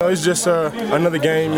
it's just another game.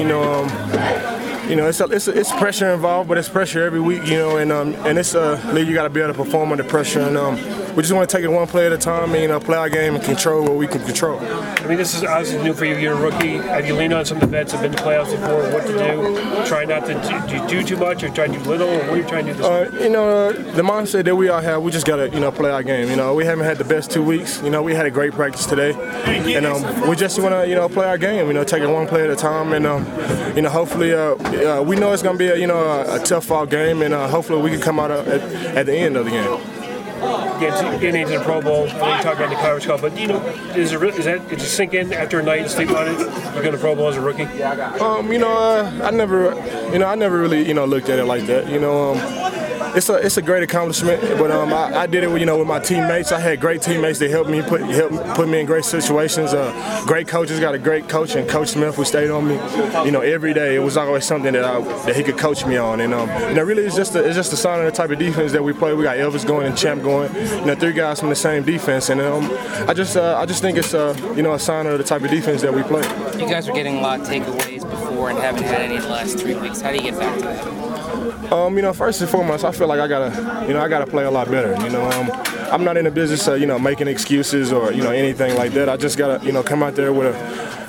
It's pressure involved, but it's pressure every week. And it's a league you got to be able to perform under pressure. And we just want to take it one play at a time and play our game and control what we can control. I mean, this is obviously new for you. You're a rookie. Have you leaned on some of the vets that have been to playoffs before? What to do? Try not to do too much, or try to do little, or what are you trying to do this week? The mindset that we all have, we just got to play our game. We haven't had the best 2 weeks. We had a great practice today, and we just want to play our game. Take it one play at a time, and hopefully we know it's going to be a tough fall game, and hopefully we can come out at the end of the game. Getting into the Pro Bowl, you talk about the conference call, but does it sink in after a night and sleep on it? You go to the Pro Bowl as a rookie? I never really looked at it like that. It's a great accomplishment, but I did it with my teammates. I had great teammates that helped me put me in great situations. Great coaches, got a great coach, and Coach Smith who stayed on me. Every day it was always something that he could coach me on, and really it's just a sign of the type of defense that we play. We got Elvis going and Champ going, 3 guys from the same defense, and I just think it's a sign of the type of defense that we play. You guys are getting a lot of takeaways before and haven't had any in the last 3 weeks. How do you get back to that? First and foremost, I feel like I gotta play a lot better. I'm not in the business of making excuses or anything like that. I just gotta come out there with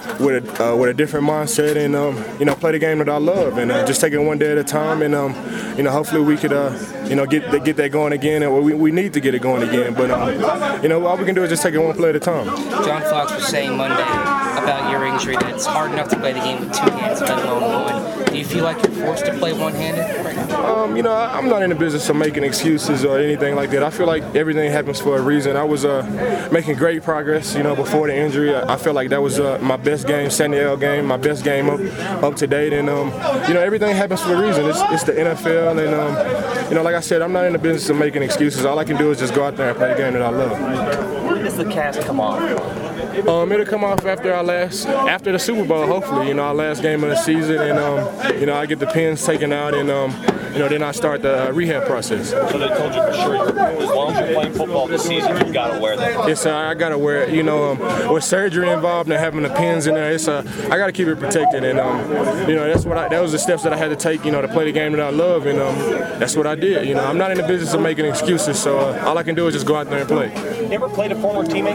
a different mindset and play the game that I love and just take it one day at a time and hopefully we could get that going again, and we need to get it going again. But all we can do is just take it one play at a time. John Fox was saying Monday about your injury that it's hard enough to play the game with 2 hands, let alone one. Do you feel like you're forced to play one-handed right now? I'm not in the business of making excuses or anything like that. I feel like everything happens for a reason. I was making great progress, before the injury. I feel like that was my best game, Sandiel game, my best game up to date. And everything happens for a reason. It's the NFL, and like I said, I'm not in the business of making excuses. All I can do is just go out there and play the game that I love. When does the cast come off? It'll come off after the Super Bowl, hopefully. Our last game of the season, and I get the pins taken out, and then I start the rehab process. So they told you for sure, as long as you're playing football this season, you've got to wear that. Yes, I got to wear it. With surgery involved and having the pins in there, I got to keep it protected, and that was the steps that I had to take, to play the game that I love, and that's what I did. I'm not in the business of making excuses, so all I can do is just go out there and play. You ever played a former teammate?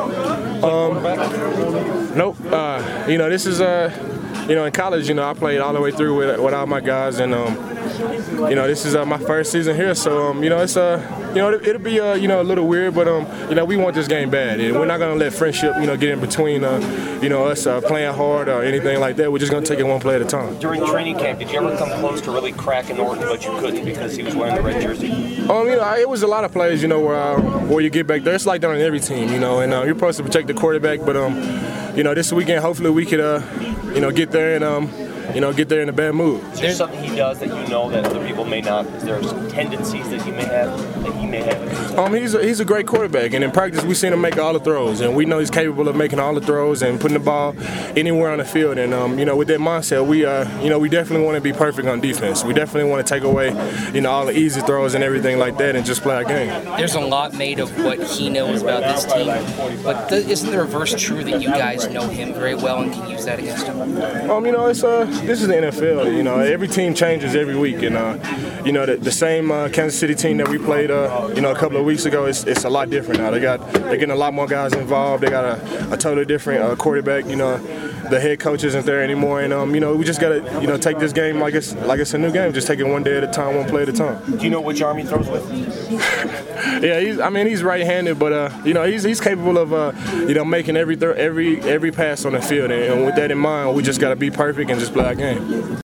Nope. This is in college. I played all the way through with all my guys, and this is my first season here. So it's it'll be a little weird, but we want this game bad, and we're not gonna let friendship get in between us playing hard or anything like that. We're just gonna take it one play at a time. During training camp, did you ever come close to really cracking Orton, but you couldn't because he was wearing the red jersey? It was a lot of plays, where you get back there. It's like that on every team, and you're supposed to protect the quarterback, but this weekend hopefully we could get there and get there in a bad mood. Is there something he does that that other people may not? Is there some tendencies that he may have? He's a great quarterback, and in practice we've seen him make all the throws, and we know he's capable of making all the throws and putting the ball anywhere on the field. And with that mindset, we definitely want to be perfect on defense. We definitely want to take away all the easy throws and everything like that, and just play our game. There's a lot made of what he knows about this team, but isn't the reverse true that you guys know him very well and can use that against him? This is the NFL. Every team changes every week, and the same Kansas City team that we played a couple of weeks ago, it's a lot different now. They're getting a lot more guys involved. They got a totally different quarterback. The head coach isn't there anymore, and we just gotta take this game like it's a new game. Just take it one day at a time, one play at a time. Do you know which arm he throws with? Yeah, he's right-handed, but he's capable of making every pass on the field, and with that in mind, we just gotta be perfect and just play our game.